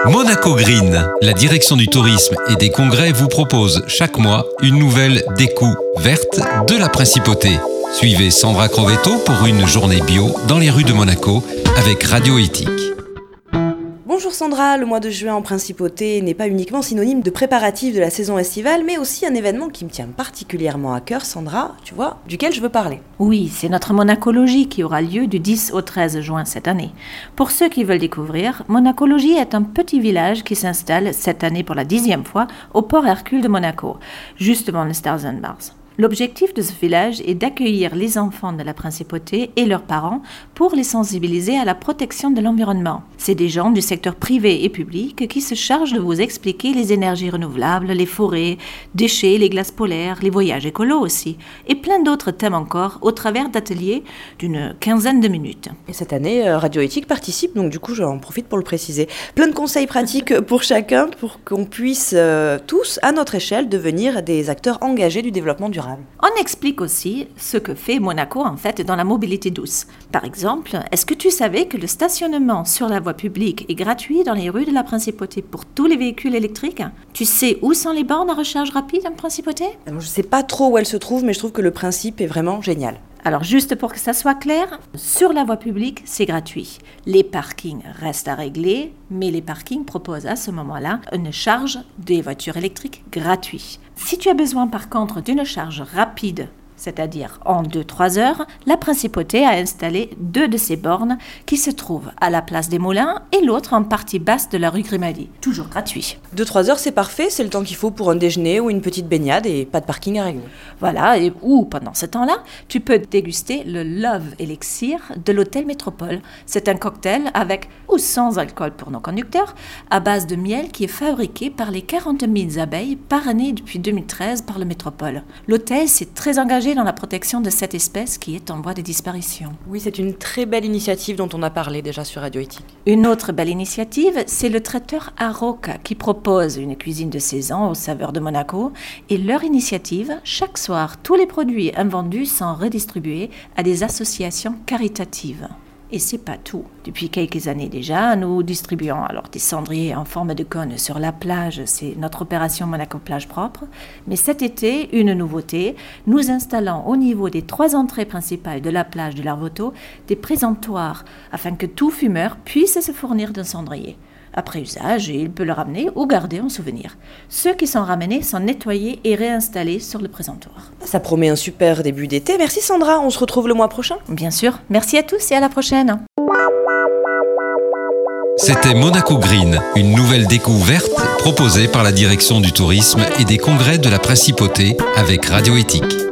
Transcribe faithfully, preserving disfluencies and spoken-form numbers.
Monaco Green, la direction du tourisme et des congrès vous propose chaque mois une nouvelle découverte de la principauté. Suivez Sandra Crovetto pour une journée bio dans les rues de Monaco avec Radio Éthique. Bonjour Sandra, le mois de juin en Principauté n'est pas uniquement synonyme de préparatifs de la saison estivale, mais aussi un événement qui me tient particulièrement à cœur, Sandra, tu vois, duquel je veux parler. Oui, c'est notre Monacologie qui aura lieu du dix au treize juin cette année. Pour ceux qui veulent découvrir, Monacologie est un petit village qui s'installe cette année pour la dixième fois au port Hercule de Monaco, juste devant le Stars and Bars. L'objectif de ce village est d'accueillir les enfants de la Principauté et leurs parents pour les sensibiliser à la protection de l'environnement. C'est des gens du secteur privé et public qui se chargent de vous expliquer les énergies renouvelables, les forêts, déchets, les glaces polaires, les voyages écolos aussi, et plein d'autres thèmes encore au travers d'ateliers d'une quinzaine de minutes. Et cette année, Radio Éthique participe, donc du coup j'en profite pour le préciser. Plein de conseils pratiques pour chacun pour qu'on puisse euh, tous, à notre échelle, devenir des acteurs engagés du développement durable. On explique aussi ce que fait Monaco en fait dans la mobilité douce. Par exemple, est-ce que tu savais que le stationnement sur la voie publique est gratuit dans les rues de la Principauté pour tous les véhicules électriques ? Tu sais où sont les bornes à recharge rapide en Principauté ? Alors, je ne sais pas trop où elles se trouvent, mais je trouve que le principe est vraiment génial. Alors juste pour que ça soit clair, sur la voie publique, c'est gratuit. Les parkings restent à régler, mais les parkings proposent à ce moment-là une charge des voitures électriques gratuite. Si tu as besoin par contre d'une charge rapide, c'est-à-dire en deux à trois heures, la Principauté a installé deux de ces bornes qui se trouvent à la place des Moulins et l'autre en partie basse de la rue Grimaldi. Toujours gratuit. deux à trois heures, c'est parfait, c'est le temps qu'il faut pour un déjeuner ou une petite baignade et pas de parking à régler. Voilà, et ou pendant ce temps-là, tu peux déguster le Love Elixir de l'Hôtel Métropole. C'est un cocktail avec ou sans alcool pour nos conducteurs, à base de miel qui est fabriqué par les quarante mille abeilles parrainées depuis deux mille treize par le Métropole. L'hôtel s'est très engagé dans la protection de cette espèce qui est en voie de disparition. Oui, c'est une très belle initiative dont on a parlé déjà sur Radio Éthique. Une autre belle initiative, c'est le traiteur Aroca qui propose une cuisine de saison aux saveurs de Monaco. Et leur initiative, chaque soir, tous les produits invendus sont redistribués à des associations caritatives. Et c'est pas tout. Depuis quelques années déjà, nous distribuons alors des cendriers en forme de cône sur la plage. C'est notre opération Monaco Plage Propre. Mais cet été, une nouveauté, nous installons au niveau des trois entrées principales de la plage de l'Arvoto des présentoirs afin que tout fumeur puisse se fournir d'un cendrier. Après usage, il peut le ramener ou garder en souvenir. Ceux qui sont ramenés sont nettoyés et réinstallés sur le présentoir. Ça promet un super début d'été. Merci Sandra, on se retrouve le mois prochain. Bien sûr. Merci à tous et à la prochaine. C'était Monaco Green, une nouvelle découverte proposée par la direction du tourisme et des congrès de la Principauté avec Radio Éthique.